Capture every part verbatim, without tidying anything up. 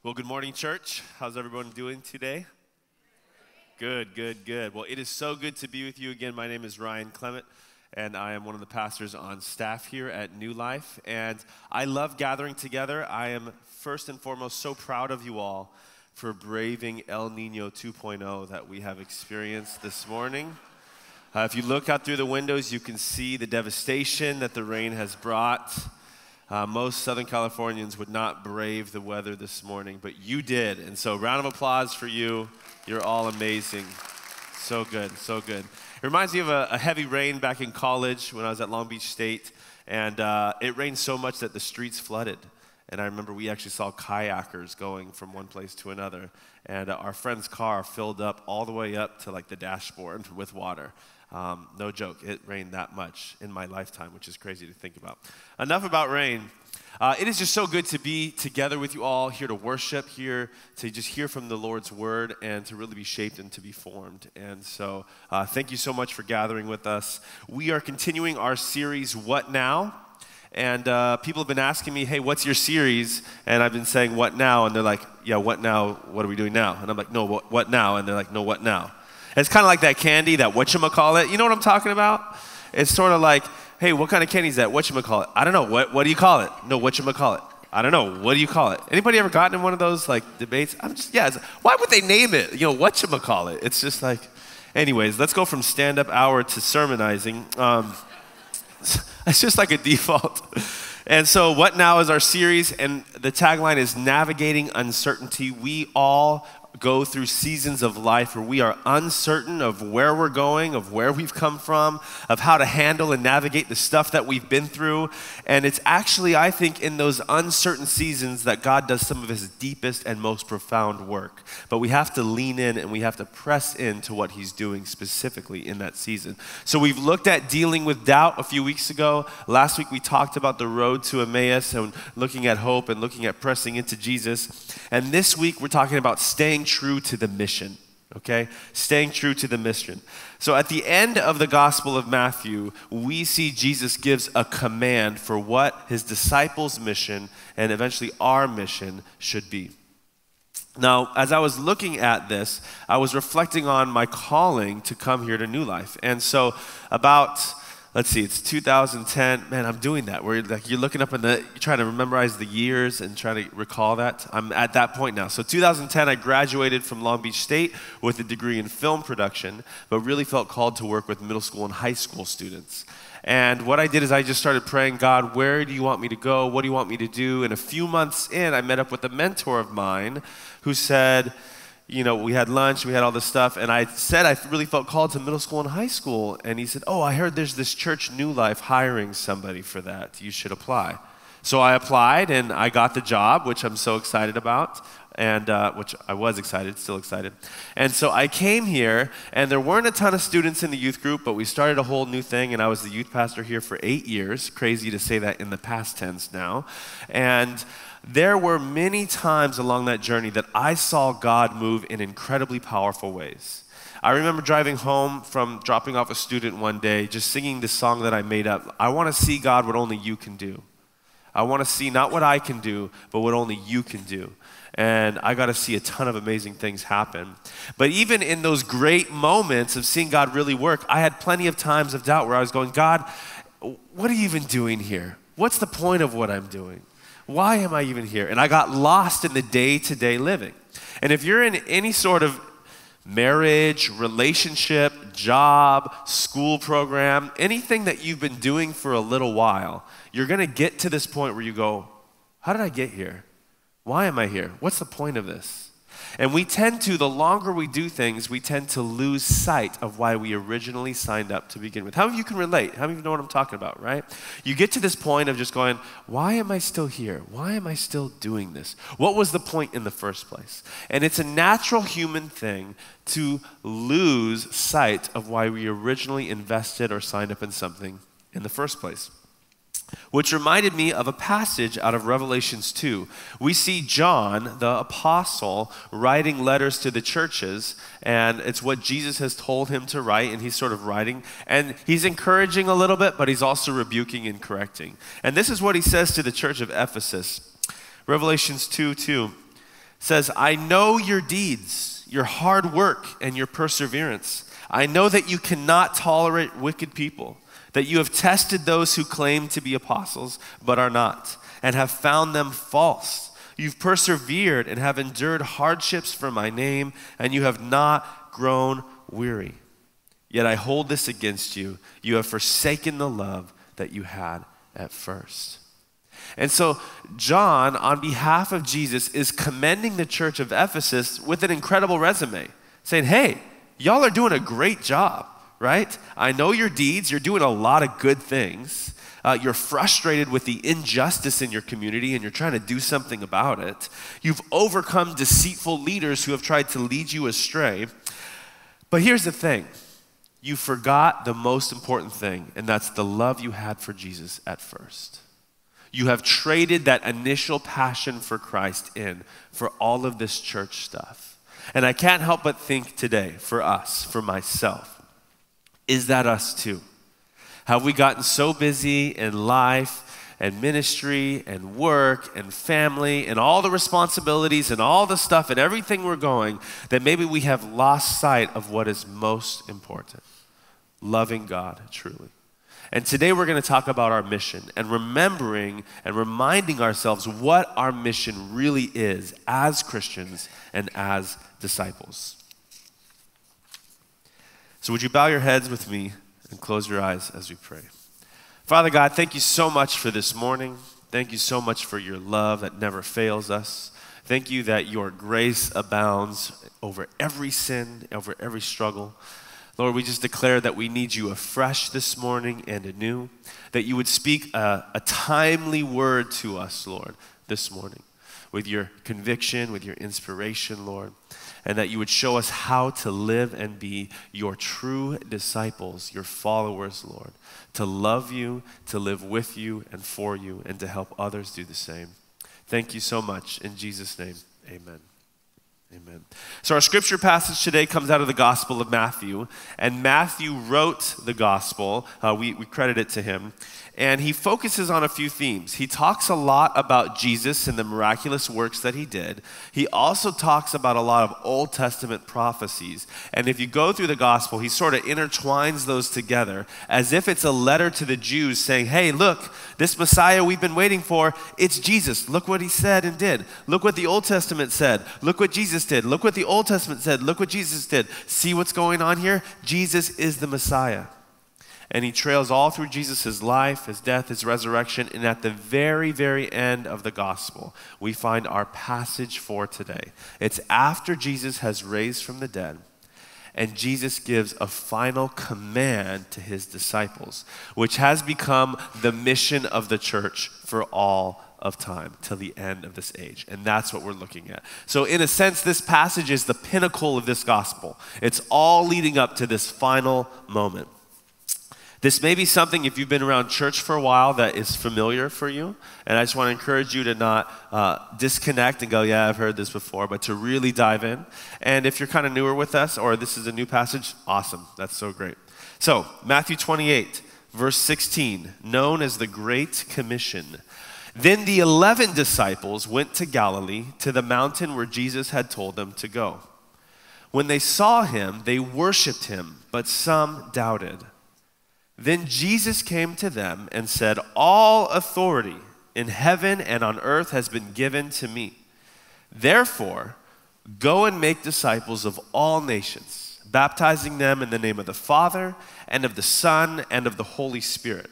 Well, good morning, church. How's everyone doing today? Good, good, good. Well, it is so good to be with you again. My name is Ryan Clement, and I am one of the pastors on staff here at New Life. And I love gathering together. I am first and foremost so proud of you all for braving El Nino two point oh that we have experienced this morning. Uh, if you look out through the windows, you can see the devastation that the rain has brought. Uh, most Southern Californians would not brave the weather this morning, but you did. And so round of applause for you. You're all amazing. So good, so good. It reminds me of a, a heavy rain back in college when I was at Long Beach State. And uh, it rained so much that the streets flooded. And I remember we actually saw kayakers going from one place to another. And uh, our friend's car filled up all the way up to like the dashboard with water. Um, no joke, it rained that much in my lifetime, which is crazy to think about. Enough about rain. Uh, it is just so good to be together with you all, here to worship, here to just hear from the Lord's word and to really be shaped and to be formed. And so uh, thank you so much for gathering with us. We are continuing our series, What Now? And uh, people have been asking me, hey, what's your series? And I've been saying, what now? And they're like, yeah, what now? What are we doing now? And I'm like, no, what, what now? And they're like, no, what now? It's kind of like that candy, that whatchamacallit. You know what I'm talking about? It's sort of like, hey, what kind of candy is that? Whatchamacallit? I don't know. What What do you call it? No, whatchamacallit. I don't know. What do you call it? Anybody ever gotten in one of those like debates? I'm just, yeah. It's, why would they name it? You know, whatchamacallit? It's just like, anyways, let's go from stand-up hour to sermonizing. Um, it's just like a default. And so What Now is our series, and the tagline is Navigating Uncertainty. We all go through seasons of life where we are uncertain of where we're going, of where we've come from, of how to handle and navigate the stuff that we've been through. And it's actually, I think, in those uncertain seasons that God does some of his deepest and most profound work. But we have to lean in and we have to press into what he's doing specifically in that season. So we've looked at dealing with doubt a few weeks ago. Last week we talked about the road to Emmaus and looking at hope and looking at pressing into Jesus. And this week we're talking about staying true to the mission, okay? Staying true to the mission. So at the end of the Gospel of Matthew, we see Jesus gives a command for what his disciples' mission and eventually our mission should be. Now, as I was looking at this, I was reflecting on my calling to come here to New Life. And so about Let's see, it's two thousand ten. Man, I'm doing that. Where like you're looking up in the, you're trying to memorize the years and trying to recall that. I'm at that point now. So two thousand ten, I graduated from Long Beach State with a degree in film production, but really felt called to work with middle school and high school students. And what I did is I just started praying, God, where do you want me to go? What do you want me to do? And a few months in, I met up with a mentor of mine who said, you know, we had lunch, we had all this stuff, and I said I really felt called to middle school and high school. And he said, oh, I heard there's this church, New Life, hiring somebody for that. You should apply. So I applied, and I got the job, which I'm so excited about, and uh, which I was excited, still excited. And so I came here, and there weren't a ton of students in the youth group, but we started a whole new thing, and I was the youth pastor here for eight years. Crazy to say that in the past tense now. And there were many times along that journey that I saw God move in incredibly powerful ways. I remember driving home from dropping off a student one day, just singing this song that I made up. I want to see, God, what only you can do. I want to see not what I can do, but what only you can do. And I got to see a ton of amazing things happen. But even in those great moments of seeing God really work, I had plenty of times of doubt where I was going, God, what are you even doing here? What's the point of what I'm doing? Why am I even here? And I got lost in the day-to-day living. And if you're in any sort of marriage, relationship, job, school program, anything that you've been doing for a little while, you're going to get to this point where you go, how did I get here? Why am I here? What's the point of this? And we tend to, the longer we do things, we tend to lose sight of why we originally signed up to begin with. How many of you can relate? How many of you know what I'm talking about, right? You get to this point of just going, why am I still here? Why am I still doing this? What was the point in the first place? And it's a natural human thing to lose sight of why we originally invested or signed up in something in the first place. Which reminded me of a passage out of Revelations two. We see John, the apostle, writing letters to the churches, and it's what Jesus has told him to write, and he's sort of writing, and he's encouraging a little bit, but he's also rebuking and correcting. And this is what he says to the church of Ephesus. Revelations two two says, I know your deeds, your hard work, and your perseverance. I know that you cannot tolerate wicked people, that you have tested those who claim to be apostles but are not, and have found them false. You've persevered and have endured hardships for my name, and you have not grown weary. Yet I hold this against you. You have forsaken the love that you had at first. And so John, on behalf of Jesus, is commending the church of Ephesus with an incredible resume, saying, hey, y'all are doing a great job, right? I know your deeds. You're doing a lot of good things. Uh, you're frustrated with the injustice in your community and you're trying to do something about it. You've overcome deceitful leaders who have tried to lead you astray. But here's the thing. You forgot the most important thing, and that's the love you had for Jesus at first. You have traded that initial passion for Christ in for all of this church stuff. And I can't help but think today, for us, for myself, is that us too? Have we gotten so busy in life and ministry and work and family and all the responsibilities and all the stuff and everything we're going that maybe we have lost sight of what is most important? Loving God truly. And today we're going to talk about our mission and remembering and reminding ourselves what our mission really is as Christians and as disciples. So would you bow your heads with me and close your eyes as we pray. Father God, thank you so much for this morning. Thank you so much for your love that never fails us. Thank you that your grace abounds over every sin, over every struggle. Lord, we just declare that we need you afresh this morning and anew, that you would speak a, a timely word to us, Lord, this morning, with your conviction, with your inspiration, Lord, and that you would show us how to live and be your true disciples, your followers, Lord, to love you, to live with you and for you, and to help others do the same. Thank you so much. In Jesus' name, amen. Amen. So our scripture passage today comes out of the Gospel of Matthew, and Matthew wrote the Gospel. Uh, we, we credit it to him, and he focuses on a few themes. He talks a lot about Jesus and the miraculous works that he did. He also talks about a lot of Old Testament prophecies, and if you go through the Gospel, he sort of intertwines those together as if it's a letter to the Jews saying, hey, look, this Messiah we've been waiting for, it's Jesus. Look what he said and did. Look what the Old Testament said. Look what Jesus did. Look what the Old Testament said. Look what Jesus did. See what's going on here? Jesus is the Messiah. And he trails all through Jesus' life, his death, his resurrection, and at the very, very end of the gospel, we find our passage for today. It's after Jesus has raised from the dead, and Jesus gives a final command to his disciples, which has become the mission of the church for all of time till the end of this age. And that's what we're looking at. So in a sense, this passage is the pinnacle of this gospel. It's all leading up to this final moment. This may be something, if you've been around church for a while, that is familiar for you. And I just want to encourage you to not uh, disconnect and go, yeah, I've heard this before, but to really dive in. And if you're kind of newer with us, or this is a new passage, awesome. That's so great. So Matthew twenty-eight, verse sixteen, known as the Great Commission. Then the eleven disciples went to Galilee, to the mountain where Jesus had told them to go. When they saw him, they worshiped him, but some doubted. Then Jesus came to them and said, all authority in heaven and on earth has been given to me. Therefore, go and make disciples of all nations, baptizing them in the name of the Father and of the Son and of the Holy Spirit,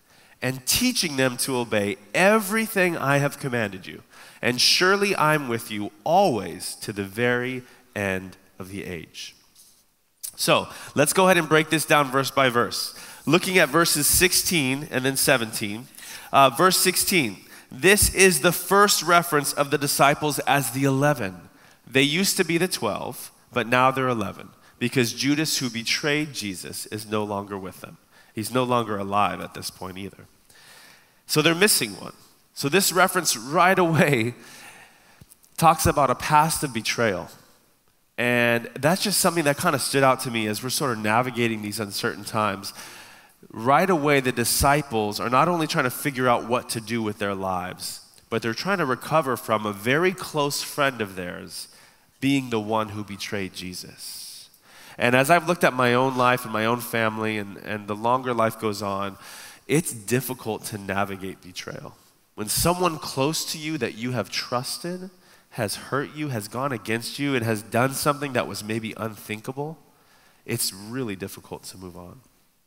and teaching them to obey everything I have commanded you. And surely I'm with you always to the very end of the age. So let's go ahead and break this down verse by verse. Looking at verses sixteen and then seventeen. Uh, verse sixteen, this is the first reference of the disciples as the eleven. They used to be the twelve, but now they're eleven, because Judas, who betrayed Jesus, is no longer with them. He's no longer alive at this point either. So they're missing one. So this reference right away talks about a past of betrayal. And that's just something that kind of stood out to me as we're sort of navigating these uncertain times. Right away, the disciples are not only trying to figure out what to do with their lives, but they're trying to recover from a very close friend of theirs being the one who betrayed Jesus. And as I've looked at my own life and my own family, and, and the longer life goes on, it's difficult to navigate betrayal. When someone close to you that you have trusted has hurt you, has gone against you, and has done something that was maybe unthinkable, it's really difficult to move on.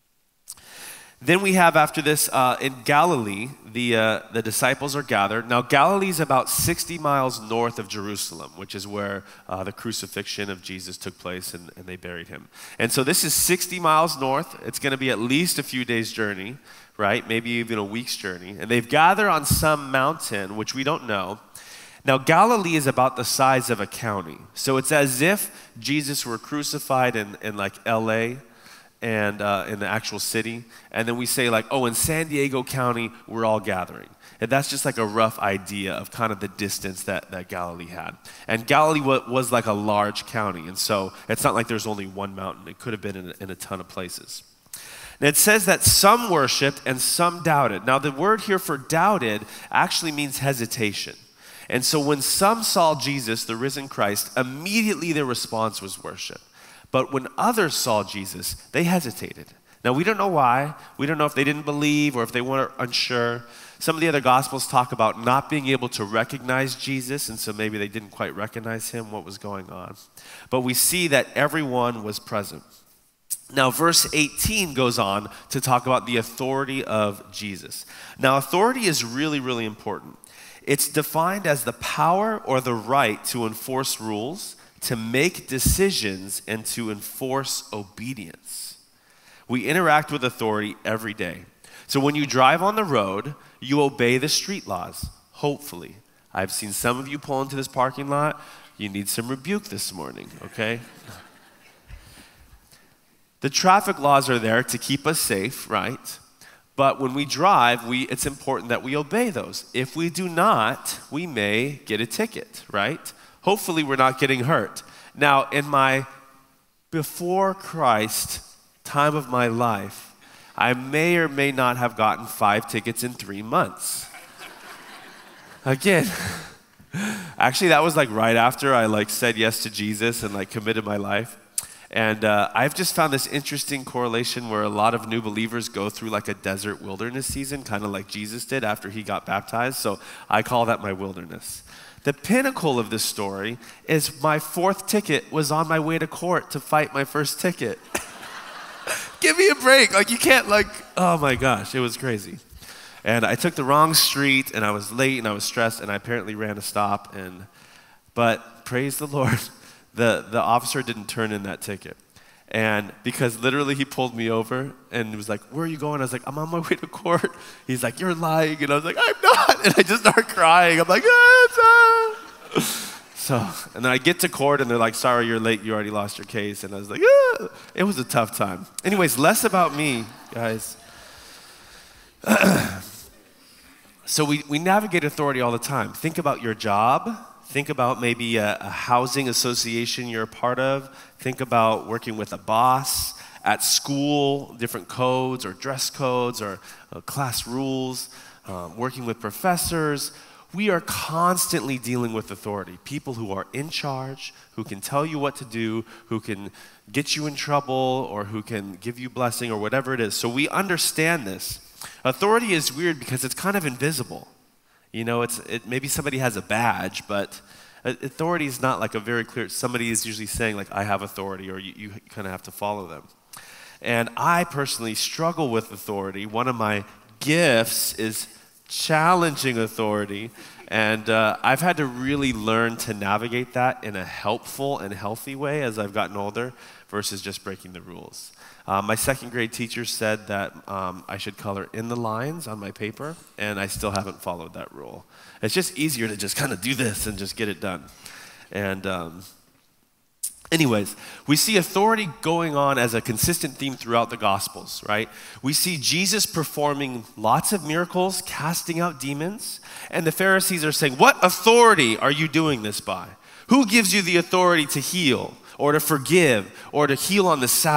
Then we have after this, uh, in Galilee, the, uh, the disciples are gathered. Now, Galilee is about sixty miles north of Jerusalem, which is where uh, the crucifixion of Jesus took place, and, and they buried him. And so this is sixty miles north. It's going to be at least a few days' journey, right? Maybe even a week's journey. And they've gathered on some mountain, which we don't know. Now, Galilee is about the size of a county. So it's as if Jesus were crucified in, in like L A and uh, in the actual city. And then we say like, oh, in San Diego County, we're all gathering. And that's just like a rough idea of kind of the distance that, that Galilee had. And Galilee wa- was like a large county. And so it's not like there's only one mountain. It could have been in, in a ton of places. And it says that some worshiped and some doubted. Now, the word here for doubted actually means hesitation. And so when some saw Jesus, the risen Christ, immediately their response was worship. But when others saw Jesus, they hesitated. Now, we don't know why. We don't know if they didn't believe or if they were unsure. Some of the other Gospels talk about not being able to recognize Jesus, and so maybe they didn't quite recognize him, what was going on. But we see that everyone was present. Now, verse eighteen goes on to talk about the authority of Jesus. Now, authority is really, really important. It's defined as the power or the right to enforce rules, to make decisions, and to enforce obedience. We interact with authority every day. So when you drive on the road, you obey the street laws, hopefully. I've seen some of you pull into this parking lot. You need some rebuke this morning, okay? The traffic laws are there to keep us safe, right? But when we drive, we, it's important that we obey those. If we do not, we may get a ticket, right? Hopefully we're not getting hurt. Now, in my before Christ time of my life, I may or may not have gotten five tickets in three months. Again, actually that was like right after I like said yes to Jesus and like committed my life. And uh, I've just found this interesting correlation where a lot of new believers go through like a desert wilderness season, kind of like Jesus did after he got baptized. So I call that my wilderness. The pinnacle of this story is my fourth ticket was on my way to court to fight my first ticket. Give me a break. Like you can't like, oh my gosh, it was crazy. And I took the wrong street and I was late and I was stressed and I apparently ran a stop. And but praise the Lord. The, the officer didn't turn in that ticket. And because literally he pulled me over and was like, where are you going? I was like, I'm on my way to court. He's like, you're lying. And I was like, I'm not. And I just start crying. I'm like, ah, ah. So, and then I get to court and they're like, sorry, you're late. You already lost your case. And I was like, ah. It was a tough time. Anyways, less about me, guys. So we, we navigate authority all the time. Think about your job. Think about maybe a, a housing association you're a part of. Think about working with a boss at school, different codes or dress codes or uh, class rules, um, working with professors. We are constantly dealing with authority, people who are in charge, who can tell you what to do, who can get you in trouble or who can give you blessing or whatever it is. So we understand this. Authority is weird because it's kind of invisible. You know, it's it, maybe somebody has a badge, but authority is not like a very clear, somebody is usually saying like, I have authority, or you, you kind of have to follow them. And I personally struggle with authority. One of my gifts is challenging authority, and uh, I've had to really learn to navigate that in a helpful and healthy way as I've gotten older versus just breaking the rules. Uh, my second grade teacher said that um, I should color in the lines on my paper, and I still haven't followed that rule. It's just easier to just kind of do this and just get it done. And um, anyways, we see authority going on as a consistent theme throughout the Gospels, right? We see Jesus performing lots of miracles, casting out demons, and the Pharisees are saying, what authority are you doing this by? Who gives you the authority to heal or to forgive or to heal on the Sabbath?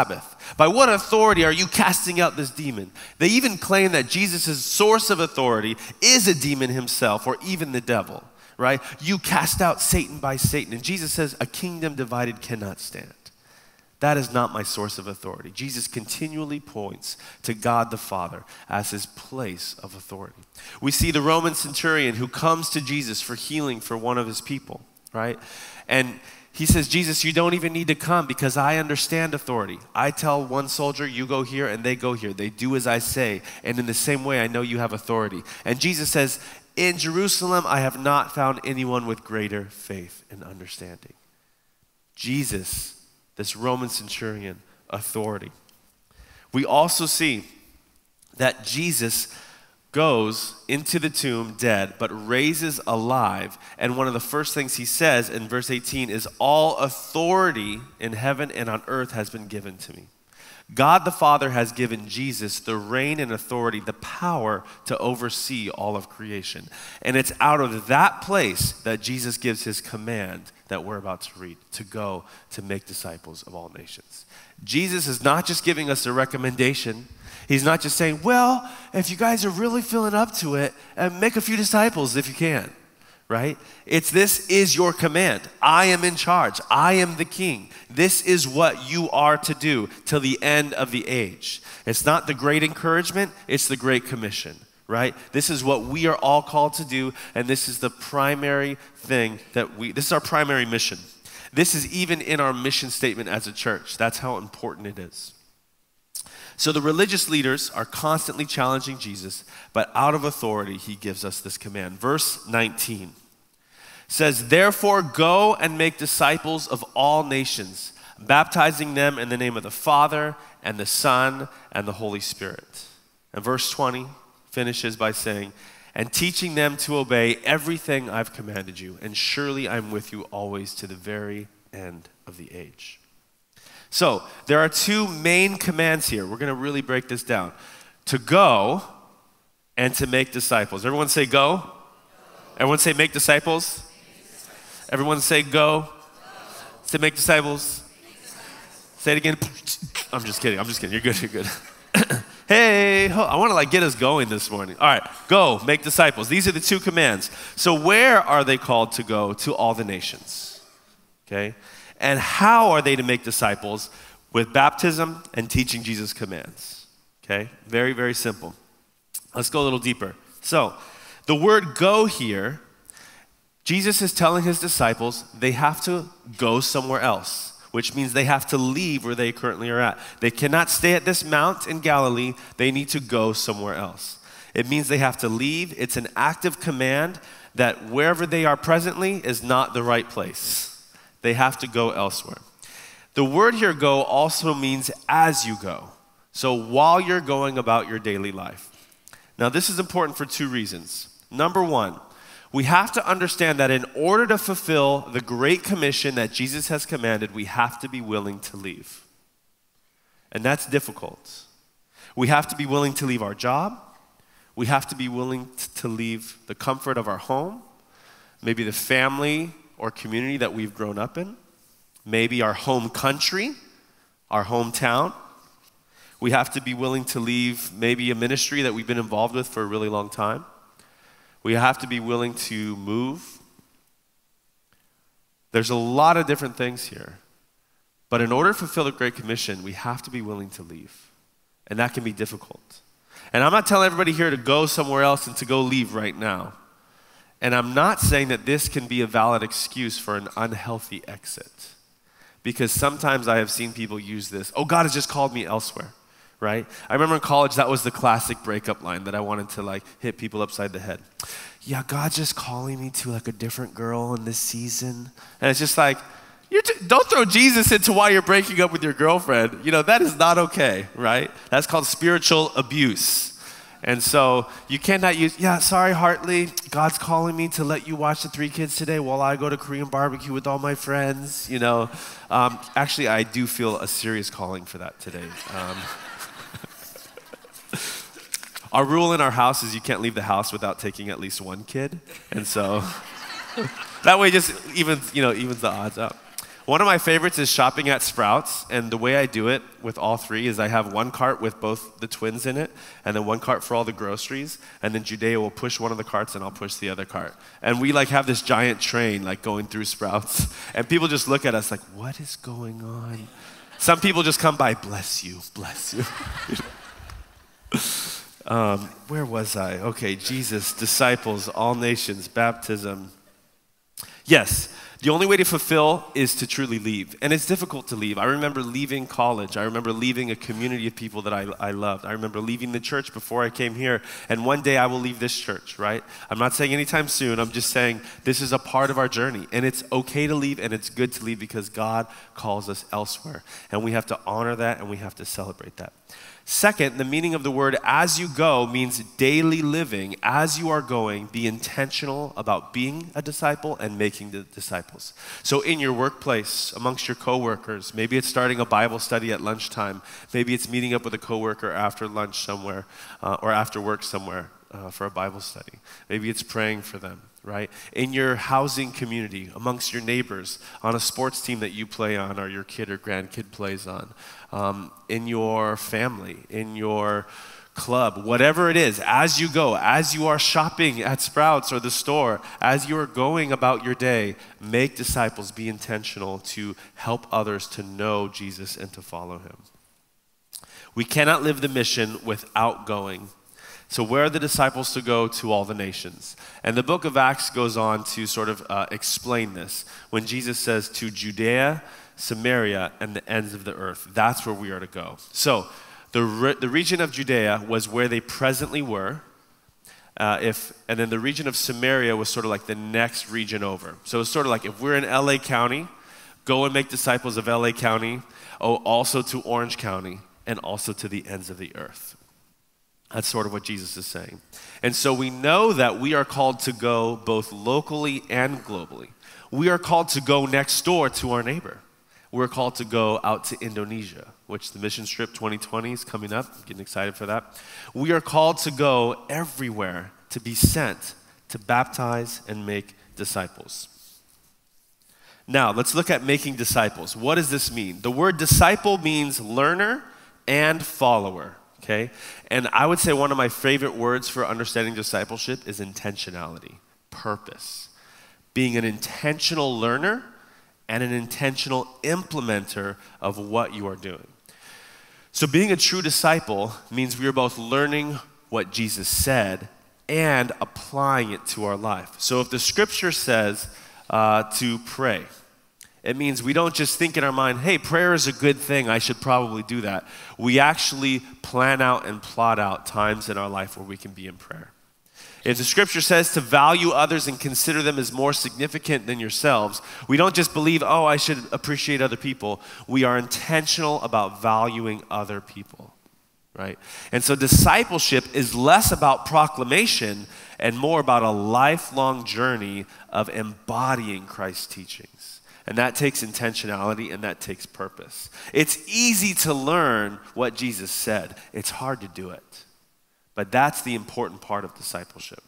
By what authority are you casting out this demon? They even claim that Jesus' source of authority is a demon himself or even the devil, right? You cast out Satan by Satan. And Jesus says, a kingdom divided cannot stand. That is not my source of authority. Jesus continually points to God the Father as his place of authority. We see the Roman centurion who comes to Jesus for healing for one of his people, right? And he says, Jesus, you don't even need to come because I understand authority. I tell one soldier, you go here, and they go here. They do as I say. And in the same way, I know you have authority. And Jesus says, in Jerusalem, I have not found anyone with greater faith and understanding. Jesus, this Roman centurion, authority. We also see that Jesus goes into the tomb dead, but raises alive. And one of the first things he says in verse eighteen is, all authority in heaven and on earth has been given to me. God the Father has given Jesus the reign and authority, the power to oversee all of creation. And it's out of that place that Jesus gives his command that we're about to read, to go to make disciples of all nations. Jesus is not just giving us a recommendation. He's not just saying, well, if you guys are really feeling up to it, uh, make a few disciples if you can, right? It's this is your command. I am in charge. I am the king. This is what you are to do till the end of the age. It's not the great encouragement, it's the great commission, right? This is what we are all called to do, and this is the primary thing that we, this is our primary mission. This is even in our mission statement as a church. That's how important it is. So the religious leaders are constantly challenging Jesus, but out of authority, he gives us this command. Verse nineteen says, therefore go and make disciples of all nations, baptizing them in the name of the Father and the Son and the Holy Spirit. And verse twenty finishes by saying, and teaching them to obey everything I've commanded you, and surely I'm with you always to the very end of the age. So there are two main commands here. We're going to really break this down. To go and to make disciples. Everyone say go. Everyone say make disciples. Everyone say go. go. Say make disciples. Make disciples. Say it again. I'm just kidding. I'm just kidding. You're good. You're good. Hey, I want to like get us going this morning. All right, go, make disciples. These are the two commands. So where are they called to go? To all the nations, okay? And how are they to make disciples? With baptism and teaching Jesus' commands, okay? Very, very simple. Let's go a little deeper. So the word go here, Jesus is telling his disciples they have to go somewhere else, which means they have to leave where they currently are at. They cannot stay at this mount in Galilee. They need to go somewhere else. It means they have to leave. It's an active command that wherever they are presently is not the right place. They have to go elsewhere. The word here, go, also means as you go. So while you're going about your daily life. Now, this is important for two reasons. Number one, we have to understand that in order to fulfill the great commission that Jesus has commanded, we have to be willing to leave. And that's difficult. We have to be willing to leave our job. We have to be willing to leave the comfort of our home, maybe the family or community that we've grown up in, maybe our home country, our hometown. We have to be willing to leave maybe a ministry that we've been involved with for a really long time. We have to be willing to move. There's a lot of different things here. But in order to fulfill the Great Commission, we have to be willing to leave. And that can be difficult. And I'm not telling everybody here to go somewhere else and to go leave right now. And I'm not saying that this can be a valid excuse for an unhealthy exit. Because sometimes I have seen people use this, oh, God has just called me elsewhere, right? I remember in college, that was the classic breakup line that I wanted to like hit people upside the head. Yeah, God's just calling me to like a different girl in this season. And it's just like, you're t- don't throw Jesus into why you're breaking up with your girlfriend. You know, that is not okay, right? That's called spiritual abuse. And so you cannot use, yeah, sorry, Hartley, God's calling me to let you watch the Three Kids today while I go to Korean barbecue with all my friends, you know. Um, actually, I do feel a serious calling for that today. Um, our rule in our house is you can't leave the house without taking at least one kid. And so that way just even, you know, evens the odds out. One of my favorites is shopping at Sprouts, and the way I do it with all three is I have one cart with both the twins in it, and then one cart for all the groceries, and then Judea will push one of the carts and I'll push the other cart. And we like have this giant train like going through Sprouts, and people just look at us like, what is going on? Some people just come by, bless you, bless you. um, where was I? Okay, Jesus, disciples, all nations, baptism. Yes, the only way to fulfill is to truly leave. And it's difficult to leave. I remember leaving college. I remember leaving a community of people that I, I loved. I remember leaving the church before I came here. And one day I will leave this church, right? I'm not saying anytime soon. I'm just saying this is a part of our journey. And it's okay to leave and it's good to leave because God calls us elsewhere. And we have to honor that and we have to celebrate that. Second, the meaning of the word as you go means daily living. As you are going, be intentional about being a disciple and making the disciples. So in your workplace, amongst your coworkers, maybe it's starting a Bible study at lunchtime. Maybe it's meeting up with a coworker after lunch somewhere uh, or after work somewhere uh, for a Bible study. Maybe it's praying for them. Right? In your housing community, amongst your neighbors, on a sports team that you play on or your kid or grandkid plays on, um, in your family, in your club, whatever it is, as you go, as you are shopping at Sprouts or the store, as you are going about your day, make disciples, be intentional to help others to know Jesus and to follow him. We cannot live the mission without going. So where are the disciples to go? To all the nations. And the book of Acts goes on to sort of uh, explain this. When Jesus says to Judea, Samaria, and the ends of the earth, that's where we are to go. So the, re- the region of Judea was where they presently were. Uh, if and then the region of Samaria was sort of like the next region over. So it's sort of like if we're in L A County, go and make disciples of L A County, oh, also to Orange County, and also to the ends of the earth. That's sort of what Jesus is saying. And so we know that we are called to go both locally and globally. We are called to go next door to our neighbor. We're called to go out to Indonesia, which the Mission Trip twenty twenty is coming up. I'm getting excited for that. We are called to go everywhere, to be sent, to baptize and make disciples. Now, let's look at making disciples. What does this mean? The word disciple means learner and follower. Okay? And I would say one of my favorite words for understanding discipleship is intentionality, purpose. Being an intentional learner and an intentional implementer of what you are doing. So being a true disciple means we are both learning what Jesus said and applying it to our life. So if the scripture says uh, to pray, it means we don't just think in our mind, hey, prayer is a good thing, I should probably do that. We actually plan out and plot out times in our life where we can be in prayer. If the scripture says to value others and consider them as more significant than yourselves, we don't just believe, oh, I should appreciate other people. We are intentional about valuing other people, right? And so discipleship is less about proclamation and more about a lifelong journey of embodying Christ's teachings. And that takes intentionality and that takes purpose. It's easy to learn what Jesus said. It's hard to do it. But that's the important part of discipleship.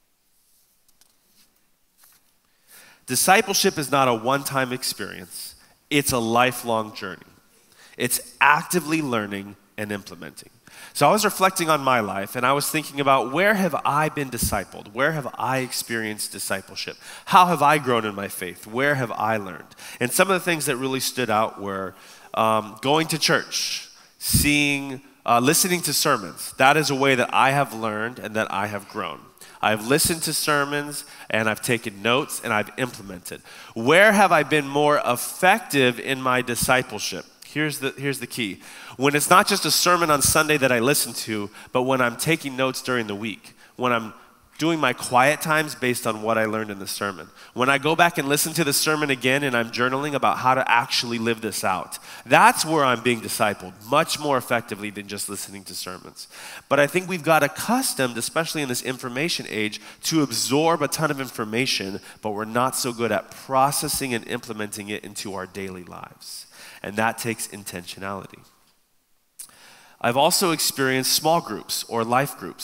Discipleship is not a one-time experience. It's a lifelong journey. It's actively learning and implementing. So I was reflecting on my life, and I was thinking about where have I been discipled? Where have I experienced discipleship? How have I grown in my faith? Where have I learned? And some of the things that really stood out were um, going to church, seeing, uh, listening to sermons. That is a way that I have learned and that I have grown. I've listened to sermons, and I've taken notes, and I've implemented. Where have I been more effective in my discipleship? Here's the, here's the key. When it's not just a sermon on Sunday that I listen to, but when I'm taking notes during the week, when I'm doing my quiet times based on what I learned in the sermon. When I go back and listen to the sermon again and I'm journaling about how to actually live this out, that's where I'm being discipled much more effectively than just listening to sermons. But I think we've got accustomed, especially in this information age, to absorb a ton of information, but we're not so good at processing and implementing it into our daily lives. And that takes intentionality. I've also experienced small groups or life groups.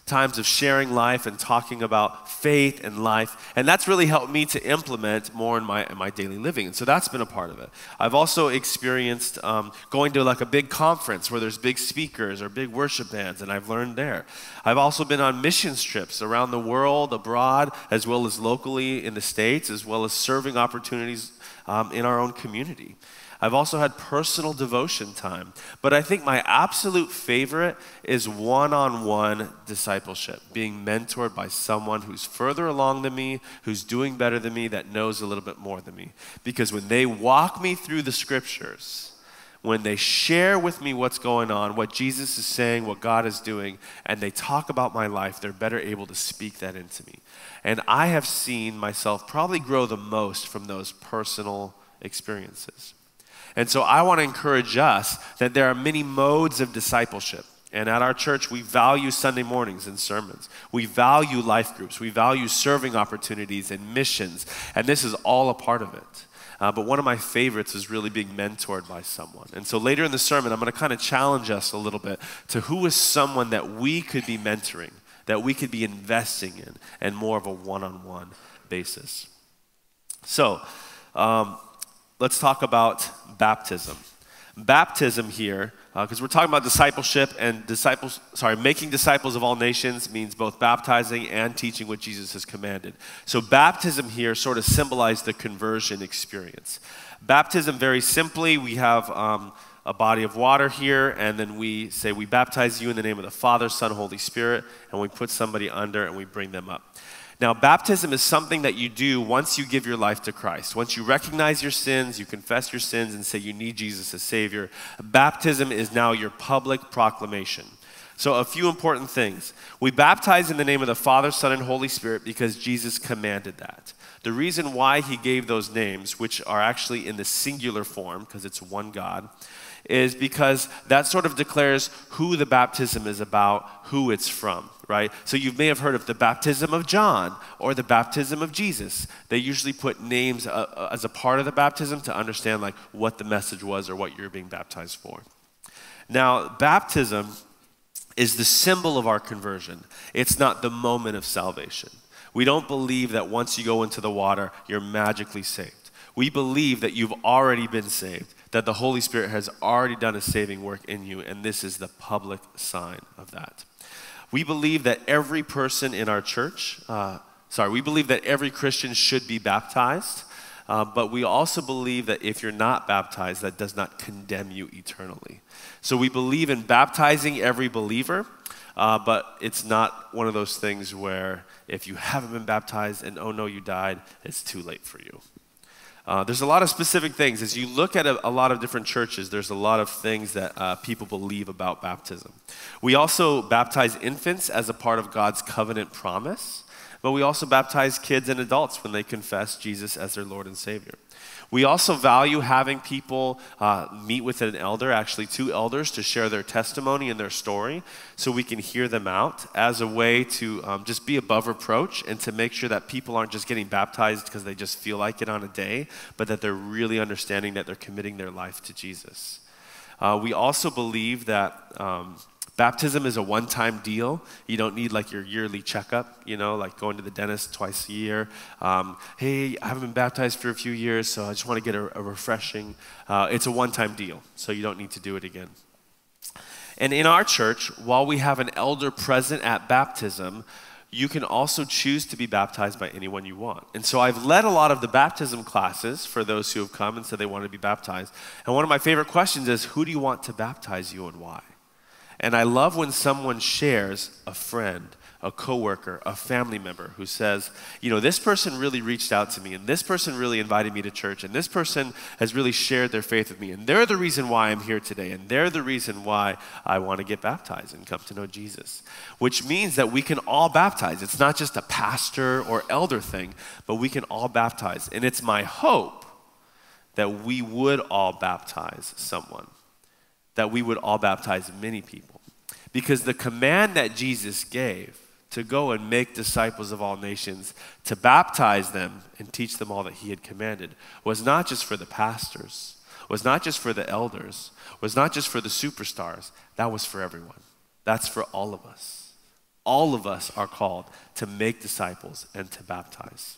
times of sharing life and talking about faith and life. And that's really helped me to implement more in my, in my daily living. And so that's been a part of it. I've also experienced um, going to like a big conference where there's big speakers or big worship bands, and I've learned there. I've also been on missions trips around the world, abroad, as well as locally in the States, as well as serving opportunities um, in our own community. I've also had personal devotion time, but I think my absolute favorite is one-on-one discipleship, being mentored by someone who's further along than me, who's doing better than me, that knows a little bit more than me. Because when they walk me through the scriptures, when they share with me what's going on, what Jesus is saying, what God is doing, and they talk about my life, they're better able to speak that into me. And I have seen myself probably grow the most from those personal experiences. And so I want to encourage us that there are many modes of discipleship. And at our church, we value Sunday mornings and sermons. We value life groups. We value serving opportunities and missions. And this is all a part of it. Uh, but one of my favorites is really being mentored by someone. And so later in the sermon, I'm going to kind of challenge us a little bit to who is someone that we could be mentoring, that we could be investing in, and more of a one-on-one basis. So, um, let's talk about baptism. Baptism here, because uh, we're talking about discipleship and disciples, sorry, making disciples of all nations means both baptizing and teaching what Jesus has commanded. So baptism here sort of symbolized the conversion experience. Baptism, very simply, we have um, a body of water here, and then we say, we baptize you in the name of the Father, Son, Holy Spirit, and we put somebody under and we bring them up. Now, baptism is something that you do once you give your life to Christ. Once you recognize your sins, you confess your sins and say you need Jesus as Savior, baptism is now your public proclamation. So a few important things. We baptize in the name of the Father, Son, and Holy Spirit because Jesus commanded that. The reason why he gave those names, which are actually in the singular form, because it's one God, is because that sort of declares who the baptism is about, who it's from, right? So you may have heard of the baptism of John or the baptism of Jesus. They usually put names uh, as a part of the baptism to understand like what the message was or what you're being baptized for. Now, baptism is the symbol of our conversion. It's not the moment of salvation. We don't believe that once you go into the water, you're magically saved. We believe that you've already been saved, that the Holy Spirit has already done a saving work in you, and this is the public sign of that. We believe that every person in our church, uh, sorry, we believe that every Christian should be baptized, uh, but we also believe that if you're not baptized, that does not condemn you eternally. So we believe in baptizing every believer, uh, but it's not one of those things where if you haven't been baptized and oh no, you died, it's too late for you. Uh, there's a lot of specific things. As you look at a, a lot of different churches, there's a lot of things that uh, people believe about baptism. We also baptize infants as a part of God's covenant promise, but we also baptize kids and adults when they confess Jesus as their Lord and Savior. We also value having people uh, meet with an elder, actually two elders, to share their testimony and their story so we can hear them out as a way to um, just be above reproach and to make sure that people aren't just getting baptized because they just feel like it on a day, but that they're really understanding that they're committing their life to Jesus. Uh, we also believe that um, baptism is a one-time deal. You don't need like your yearly checkup, you know, like going to the dentist twice a year. Um, hey, I haven't been baptized for a few years, so I just want to get a, a refreshing. Uh, it's a one-time deal, so you don't need to do it again. And in our church, while we have an elder present at baptism, you can also choose to be baptized by anyone you want. And so I've led a lot of the baptism classes for those who have come and said they want to be baptized. And one of my favorite questions is, who do you want to baptize you and why? And I love when someone shares a friend, a coworker, a family member who says, you know, this person really reached out to me, and this person really invited me to church, and this person has really shared their faith with me, and they're the reason why I'm here today, and they're the reason why I want to get baptized and come to know Jesus. Which means that we can all baptize. It's not just a pastor or elder thing, but we can all baptize. And it's my hope that we would all baptize someone, that we would all baptize many people. Because the command that Jesus gave to go and make disciples of all nations, to baptize them and teach them all that he had commanded, was not just for the pastors, was not just for the elders, was not just for the superstars. That was for everyone. That's for all of us. all of us are called to make disciples and to baptize.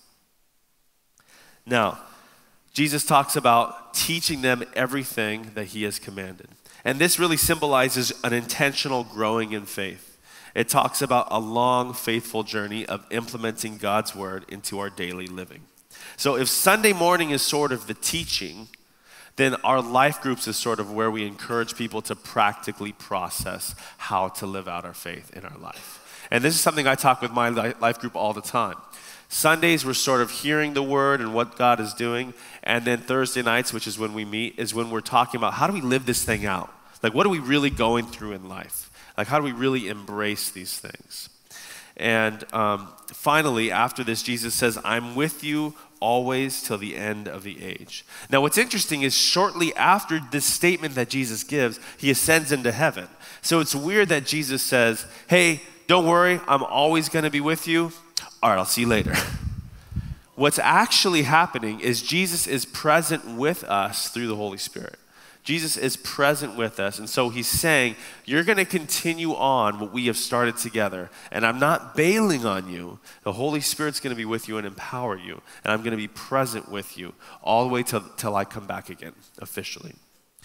Now, Jesus talks about teaching them everything that he has commanded. And this really symbolizes an intentional growing in faith. It talks about a long, faithful journey of implementing God's word into our daily living. So if Sunday morning is sort of the teaching, then our life groups is sort of where we encourage people to practically process how to live out our faith in our life. And this is something I talk with my life group all the time. Sundays, we're sort of hearing the word and what God is doing. And then Thursday nights, which is when we meet, is when we're talking about how do we live this thing out? Like, what are we really going through in life? Like, how do we really embrace these things? And um, finally, after this, Jesus says, I'm with you always till the end of the age. Now, what's interesting is shortly after this statement that Jesus gives, he ascends into heaven. So it's weird that Jesus says, hey, don't worry, I'm always going to be with you. All right, I'll see you later. What's actually happening is Jesus is present with us through the Holy Spirit. Jesus is present with us, and so he's saying, you're going to continue on what we have started together, and I'm not bailing on you. The Holy Spirit's going to be with you and empower you, and I'm going to be present with you all the way till, till I come back again, officially.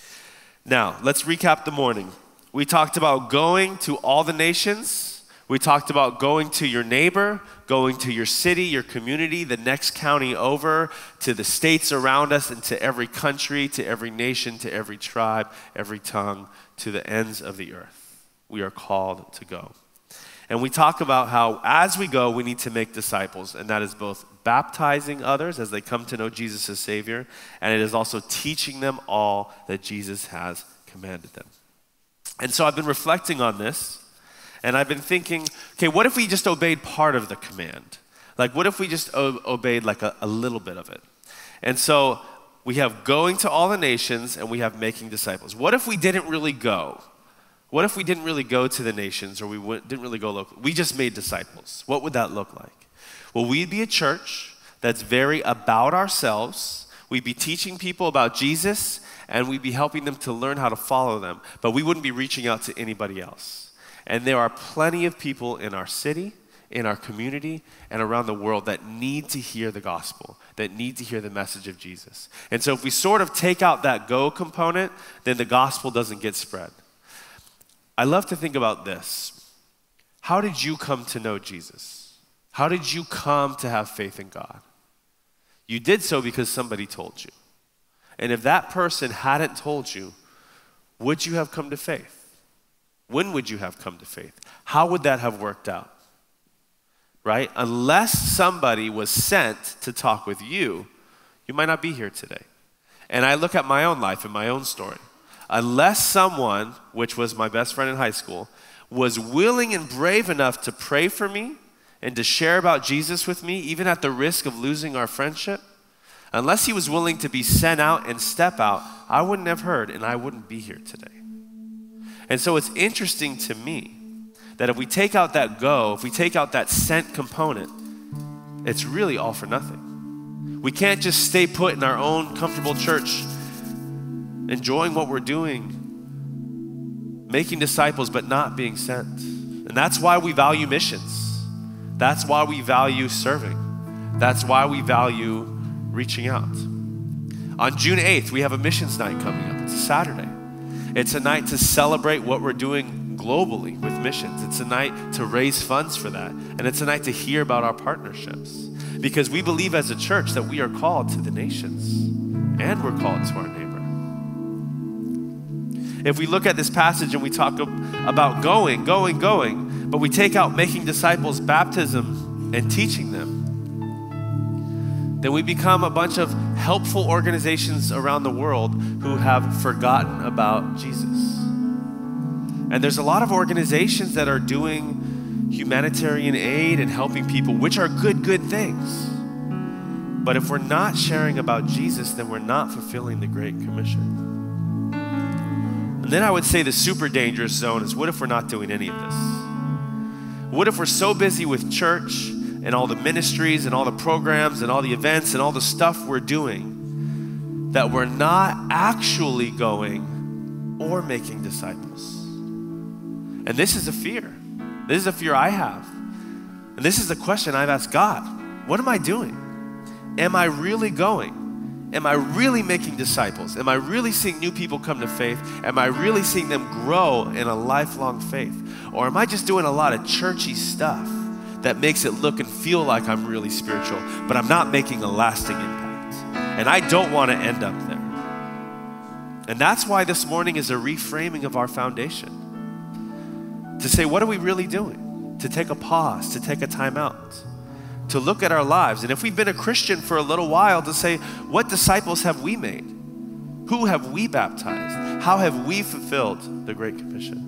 Now, let's recap the morning. We talked about going to all the nations. We talked about going to your neighbor, going to your city, your community, the next county over, to the states around us, and to every country, to every nation, to every tribe, every tongue, to the ends of the earth. We are called to go. And we talk about how as we go, we need to make disciples, and that is both baptizing others as they come to know Jesus as Savior, and it is also teaching them all that Jesus has commanded them. And so I've been reflecting on this. And I've been thinking, okay, what if we just obeyed part of the command? Like, what if we just o- obeyed like a, a little bit of it? And so we have going to all the nations and we have making disciples. What if we didn't really go? What if we didn't really go to the nations or we went, didn't really go local? We just made disciples. What would that look like? Well, we'd be a church that's very about ourselves. We'd be teaching people about Jesus and we'd be helping them to learn how to follow them. But we wouldn't be reaching out to anybody else. And there are plenty of people in our city, in our community, and around the world that need to hear the gospel, that need to hear the message of Jesus. And so if we sort of take out that go component, then the gospel doesn't get spread. I love to think about this. How did you come to know Jesus? How did you come to have faith in God? You did so because somebody told you. And if that person hadn't told you, would you have come to faith? When would you have come to faith? How would that have worked out? Right? Unless somebody was sent to talk with you, you might not be here today. And I look at my own life and my own story. Unless someone, which was my best friend in high school, was willing and brave enough to pray for me and to share about Jesus with me, even at the risk of losing our friendship, unless he was willing to be sent out and step out, I wouldn't have heard and I wouldn't be here today. And so it's interesting to me that if we take out that go, if we take out that sent component, it's really all for nothing. We can't just stay put in our own comfortable church, enjoying what we're doing, making disciples, but not being sent. And that's why we value missions. That's why we value serving. That's why we value reaching out. On June eighth, we have a missions night coming up. It's a Saturday. It's a night to celebrate what we're doing globally with missions. It's a night to raise funds for that. And it's a night to hear about our partnerships. Because we believe as a church that we are called to the nations. And we're called to our neighbor. If we look at this passage and we talk about going, going, going, but we take out making disciples, baptism, and teaching them, then we become a bunch of helpful organizations around the world who have forgotten about Jesus. And there's a lot of organizations that are doing humanitarian aid and helping people, which are good, good things. But if we're not sharing about Jesus, then we're not fulfilling the Great Commission. And then I would say the super dangerous zone is, what if we're not doing any of this? What if we're so busy with church and all the ministries and all the programs and all the events and all the stuff we're doing that we're not actually going or making disciples? And this is a fear. This is a fear I have. And this is the question I've asked God. What am I doing? Am I really going? Am I really making disciples? Am I really seeing new people come to faith? Am I really seeing them grow in a lifelong faith? Or am I just doing a lot of churchy stuff that makes it look and feel like I'm really spiritual, but I'm not making a lasting impact? And I don't want to end up there. And that's why this morning is a reframing of our foundation. To say, what are we really doing? To take a pause, to take a time out, to look at our lives. And if we've been a Christian for a little while, to say, what disciples have we made? Who have we baptized? How have we fulfilled the Great Commission?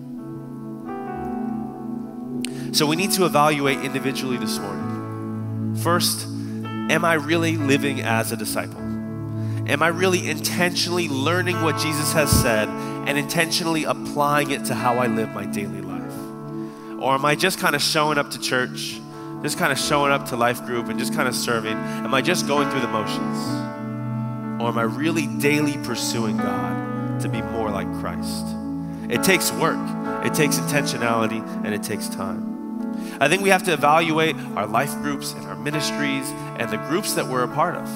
So we need to evaluate individually this morning. First, am I really living as a disciple? Am I really intentionally learning what Jesus has said and intentionally applying it to how I live my daily life? Or am I just kind of showing up to church, just kind of showing up to life group and just kind of serving? Am I just going through the motions? Or am I really daily pursuing God to be more like Christ? It takes work, it takes intentionality, and it takes time. I think we have to evaluate our life groups and our ministries and the groups that we're a part of.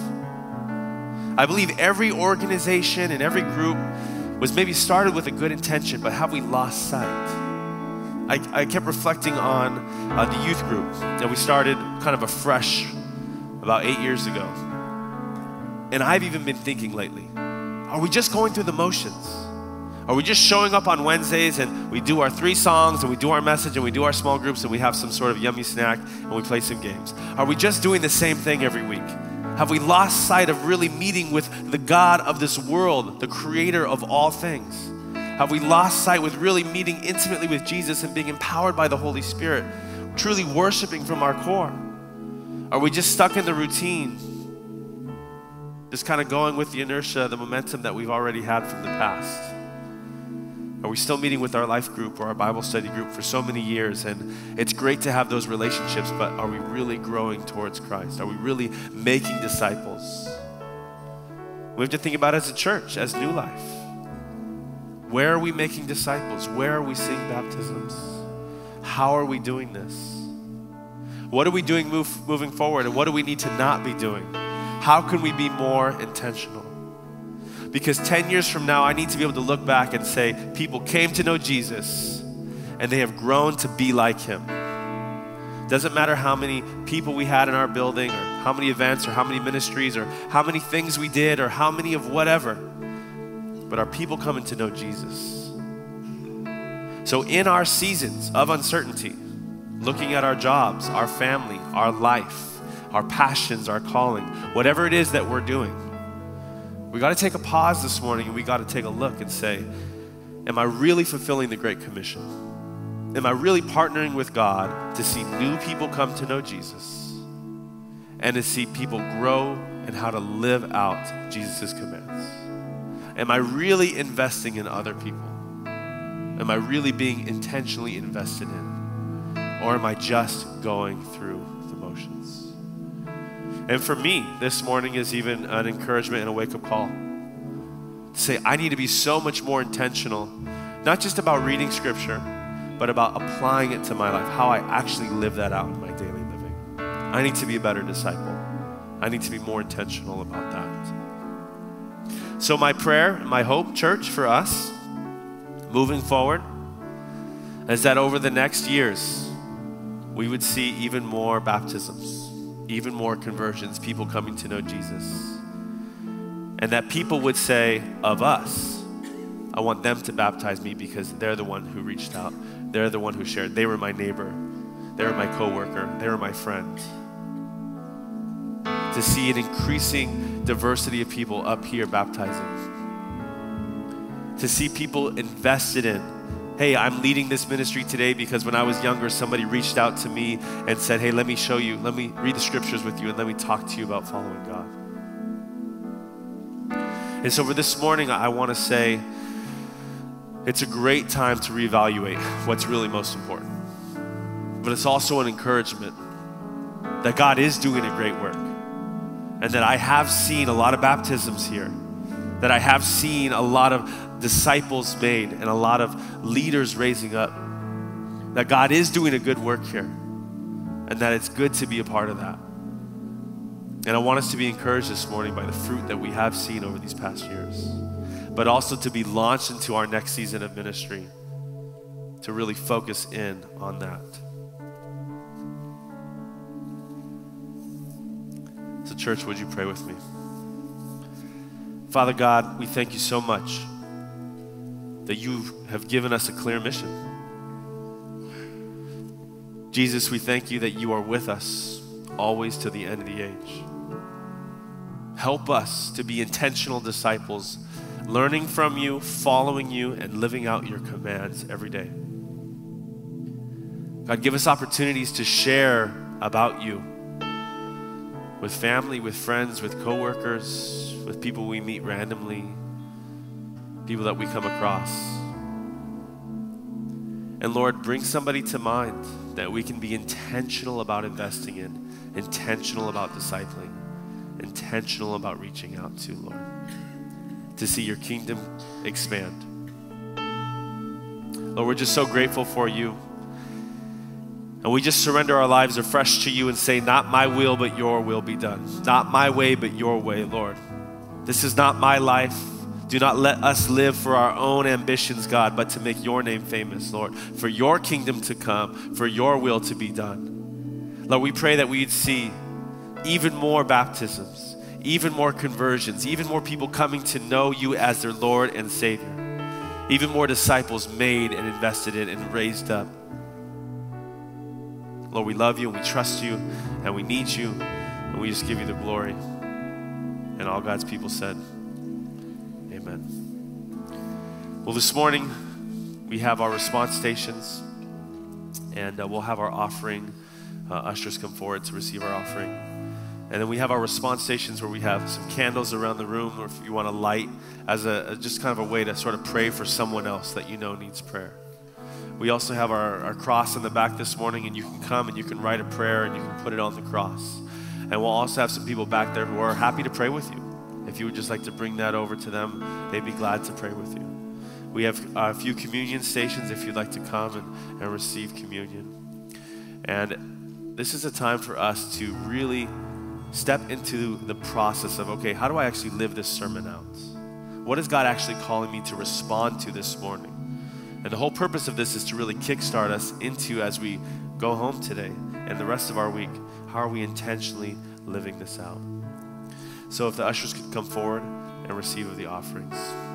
I believe every organization and every group was maybe started with a good intention, but have we lost sight? I, I kept reflecting on uh, the youth group that we started kind of afresh about eight years ago. And I've even been thinking lately, are we just going through the motions? Are we just showing up on Wednesdays and we do our three songs and we do our message and we do our small groups and we have some sort of yummy snack and we play some games? Are we just doing the same thing every week? Have we lost sight of really meeting with the God of this world, the creator of all things? Have we lost sight with really meeting intimately with Jesus and being empowered by the Holy Spirit, truly worshiping from our core? Are we just stuck in the routine, just kind of going with the inertia, the momentum that we've already had from the past? Are we still meeting with our life group or our Bible study group for so many years? And it's great to have those relationships, but are we really growing towards Christ? Are we really making disciples? We have to think about it as a church, as New Life. Where are we making disciples? Where are we seeing baptisms? How are we doing this? What are we doing move, moving forward? And what do we need to not be doing? How can we be more intentional? Because ten years from now, I need to be able to look back and say, people came to know Jesus and they have grown to be like him. Doesn't matter how many people we had in our building or how many events or how many ministries or how many things we did or how many of whatever. But are people coming to know Jesus? So in our seasons of uncertainty, looking at our jobs, our family, our life, our passions, our calling, whatever it is that we're doing, we got to take a pause this morning and we got to take a look and say, am I really fulfilling the Great Commission? Am I really partnering with God to see new people come to know Jesus and to see people grow in how to live out Jesus' commands? Am I really investing in other people? Am I really being intentionally invested in? Or am I just going through the motions? And for me, this morning is even an encouragement and a wake-up call. To say, I need to be so much more intentional, not just about reading scripture, but about applying it to my life, how I actually live that out in my daily living. I need to be a better disciple. I need to be more intentional about that. So my prayer, my hope, church, for us, moving forward, is that over the next years, we would see even more baptisms, even more conversions, people coming to know Jesus. And that people would say of us, I want them to baptize me because they're the one who reached out. They're the one who shared. They were my neighbor. They were my coworker. They were my friend. To see an increasing diversity of people up here baptizing. To see people invested in, hey, I'm leading this ministry today because when I was younger, somebody reached out to me and said, hey, let me show you, let me read the scriptures with you and let me talk to you about following God. And so for this morning, I want to say, it's a great time to reevaluate what's really most important. But it's also an encouragement that God is doing a great work. And that I have seen a lot of baptisms here. That I have seen a lot of disciples made and a lot of leaders raising up. that God is doing a good work here, and that it's good to be a part of that. And I want us to be encouraged this morning by the fruit that we have seen over these past years, but also to be launched into our next season of ministry, to really focus in on that. So church, would you pray with me? Father God, we thank you so much that you have given us a clear mission. Jesus, we thank you that you are with us always to the end of the age. Help us to be intentional disciples, learning from you, following you, and living out your commands every day. God, give us opportunities to share about you with family, with friends, with coworkers, with people we meet randomly, people that we come across. And Lord, bring somebody to mind that we can be intentional about investing in, intentional about discipling, intentional about reaching out to, Lord, to see your kingdom expand. Lord, we're just so grateful for you. And we just surrender our lives afresh to you and say, not my will, but your will be done. Not my way, but your way, Lord. This is not my life. Do not let us live for our own ambitions, God, but to make your name famous, Lord, for your kingdom to come, for your will to be done. Lord, we pray that we'd see even more baptisms, even more conversions, even more people coming to know you as their Lord and Savior, even more disciples made and invested in and raised up. Lord, we love you and we trust you and we need you, and we just give you the glory. And all God's people said, amen. Well, this morning we have our response stations, and uh, we'll have our offering. Uh, ushers come forward to receive our offering. And then we have our response stations where we have some candles around the room, or if you want to light as a, just kind of a way to sort of pray for someone else that you know needs prayer. We also have our, our cross in the back this morning, and you can come and you can write a prayer and you can put it on the cross. And we'll also have some people back there who are happy to pray with you. If you would just like to bring that over to them, they'd be glad to pray with you. We have a few communion stations if you'd like to come and, and receive communion. And this is a time for us to really step into the process of, okay, how do I actually live this sermon out? What is God actually calling me to respond to this morning? And the whole purpose of this is to really kickstart us into, as we go home today and the rest of our week, how are we intentionally living this out? So if the ushers could come forward and receive of the offerings.